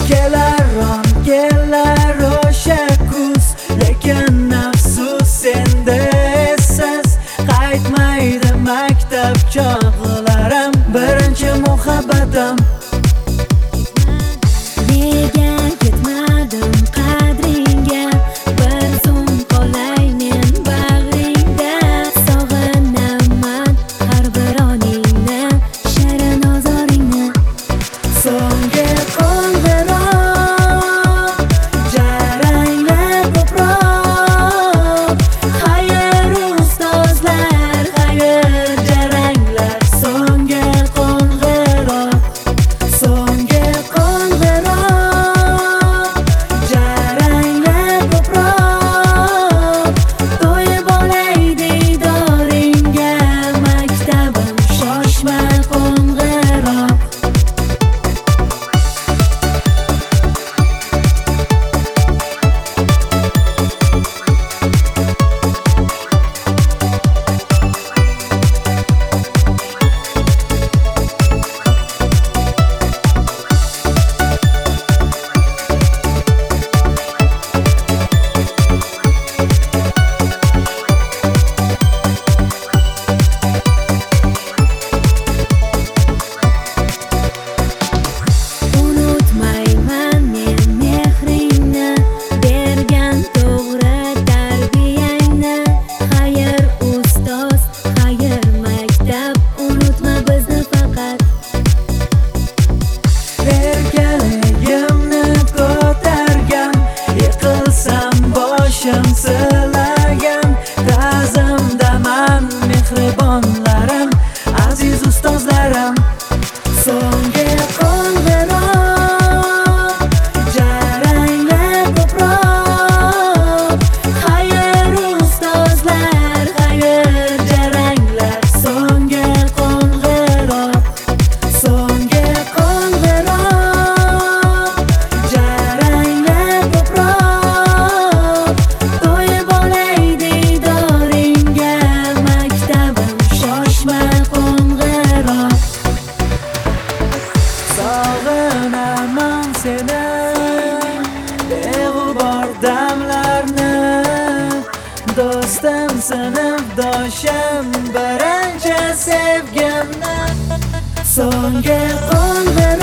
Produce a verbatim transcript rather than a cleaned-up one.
Kelaron kelar o'sha kuz, lekin afsus senda esiz. Qaytmaydi maktab chog'larim, birinchi muhabbatim. Nega ketmadim qadringga, bir zum qolay men bag'ringda. Sog'inaman har bir oningni, shirin ozoringni. So'nggi qo'ng'iroq, jaranglab ko'proq. Xayr ustozlar, xayr jaranglar. So'nggi qo'ng'iroq, so'nggi qo'ng'iroq, jaranglab ko'proq. To'yib olay diydoringga, maktabim shoshma qo'ng'iroq. Unutmayman men mehringni, bergan to'g'ri tarbiyangni. Xayr ustoz, xayr maktab, unutma bizni faqat. Erkaligimni ko'targan, yiqilsam boshim silagan. Ta'zimdaman mehribonlarim, aziz ustozlarim. So'nggi qo'ng'iroq, jaranglab ko'proq. Xayr ustozlar, xayr jaranglar. So'nggi qo'ng'iroq, so'nggi qo'ng'iroq, jaranglab ko'proq. To'yib olay diydoringga, maktabim shoshma qo'ng'iroq. Sog'inaman seni, beg'ubor damlarni. Do'stim, sinfdoshim, birinchi sevgimni. So'nggi qo'ng'iroq.